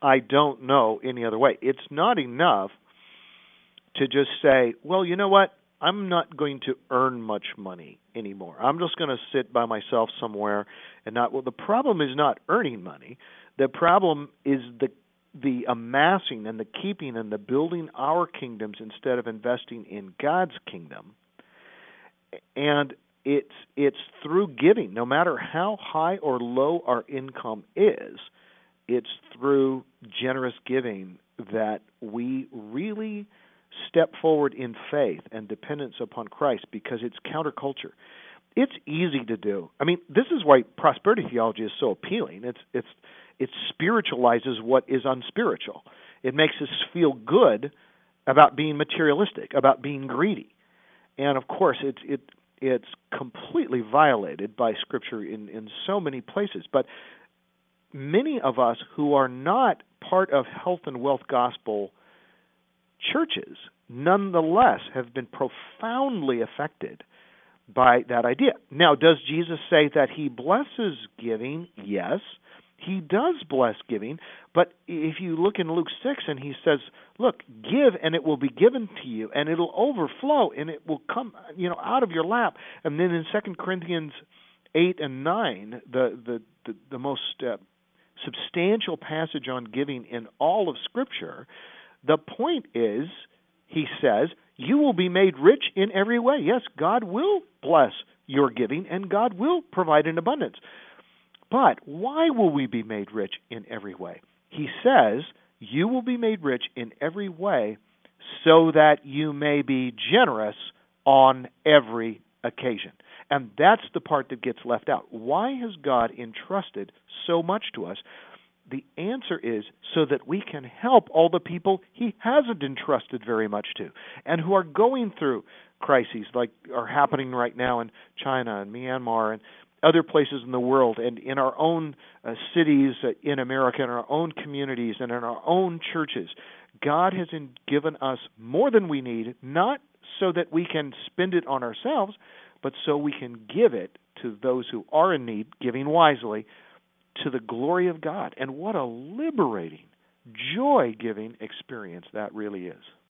I don't know any other way. It's not enough to just say, well, you know what? I'm not going to earn much money anymore. I'm just going to sit by myself somewhere and not. Well, the problem is not earning money. The problem is the amassing and the keeping and the building our kingdoms instead of investing in God's kingdom. And it's through giving, no matter how high or low our income is. It's through generous giving that we really step forward in faith and dependence upon Christ, because it's counterculture. It's easy to do. I mean, this is why prosperity theology is so appealing. It spiritualizes what is unspiritual. It makes us feel good about being materialistic, about being greedy. And of course, it's completely violated by Scripture in so many places. But many of us who are not part of health and wealth gospel churches, nonetheless, have been profoundly affected by that idea. Now, does Jesus say that he blesses giving? Yes, he does bless giving. But if you look in Luke 6 and he says, look, give and it will be given to you, and it'll overflow and it will come, out of your lap. And then in 2 Corinthians 8 and 9, the most substantial passage on giving in all of Scripture, the point is, he says, you will be made rich in every way. Yes, God will bless your giving, and God will provide in abundance. But why will we be made rich in every way? He says, you will be made rich in every way so that you may be generous on every occasion. And that's the part that gets left out. Why has God entrusted so much to us? The answer is so that we can help all the people he hasn't entrusted very much to, and who are going through crises like are happening right now in China and Myanmar and other places in the world, and in our own cities in America, in our own communities, and in our own churches. God has given us more than we need, not so that we can spend it on ourselves, but so we can give it to those who are in need, giving wisely, to the glory of God. And what a liberating, joy-giving experience that really is.